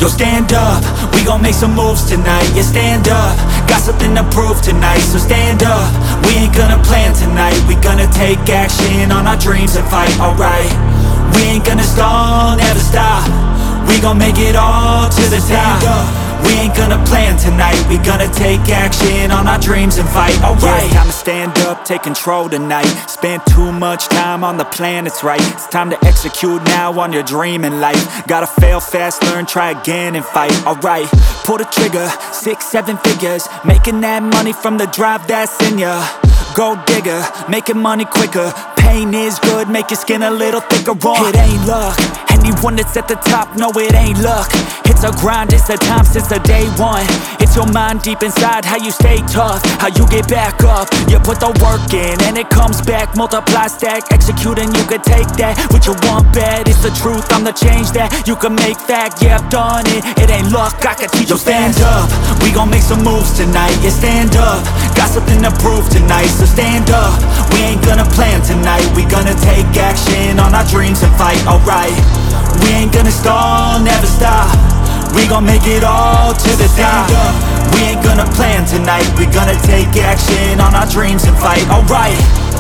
Yo, stand up, we gon' make some moves tonight. Yeah, stand up, got something to prove tonight. So stand up, we ain't gonna plan tonight. We gonna take action on our dreams and fight, alright. We ain't gonna stall, never stop. We gon' make it all to the top. We ain't gonna plan tonight. We gonna take action on our dreams and fight, alright. Yeah, I'ma stand up, take control tonight. Spent too much time on the plan, it's right. It's time to execute now on your dream in life. Gotta fail fast, learn, try again and fight, alright. Pull the trigger, 6-7 figures. Making that money from the drive that's in ya. Gold digger, making money quicker. Pain is good, make your skin a little thicker. It ain't luck, anyone that's at the top, no it ain't luck. It's a grind, it's a time since the day one. It's your mind deep inside, how you stay tough, how you get back up. You put the work in and it comes back. Multiply, stack, execute and you can take that. What you want bad, it's the truth, I'm the change that you can make fact. Yeah, I've done it, it ain't luck, I can teach you. Stand up, we gon' make some moves tonight. Yeah, stand up, got something to prove tonight. So stand up, we ain't gonna plan tonight. We gonna take action on our dreams and fight, alright. We ain't gonna stall, never stop. We gon' make it all to the top. We ain't gonna plan tonight. We gonna take action on our dreams and fight, alright.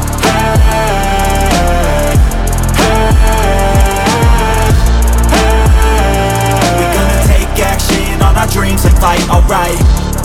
We gonna take action on our dreams and fight, alright.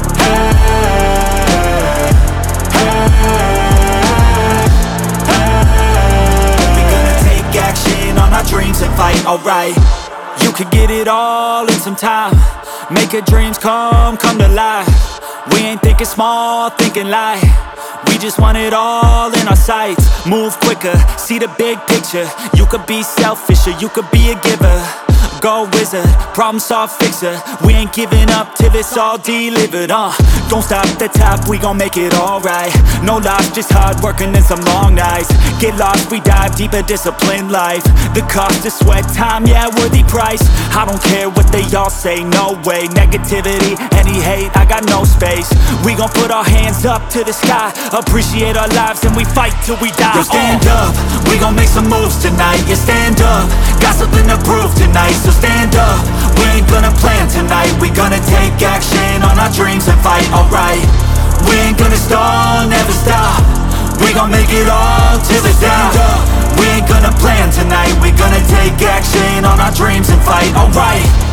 We gonna take action on our dreams and fight, alright. You could get it all in some time. Make your dreams come to life. We ain't thinking small, thinking light. We just want it all in our sights. Move quicker, see the big picture. You could be selfish or you could be a giver. Go wizard, problem solve fixer. We ain't giving up till it's all delivered, Don't stop at the top, we gon' make it alright. No lies, just hard working and some long nights. Get lost, we dive deeper, disciplined life. The cost of sweat, time, yeah, worthy price. I don't care what they all say, no way. Negativity, any hate, I got no space. We gon' put our hands up to the sky. Appreciate our lives and we fight till we die. Yo, stand up, we gon' make some moves tonight. Yeah, stand up, got something to prove tonight. So stand up, we ain't gonna plan tonight. We gonna take action on our dreams and fight, alright. We ain't gonna stall, never stop. We gon' make it all to the top. We ain't gonna plan tonight. We gonna take action on our dreams and fight, alright.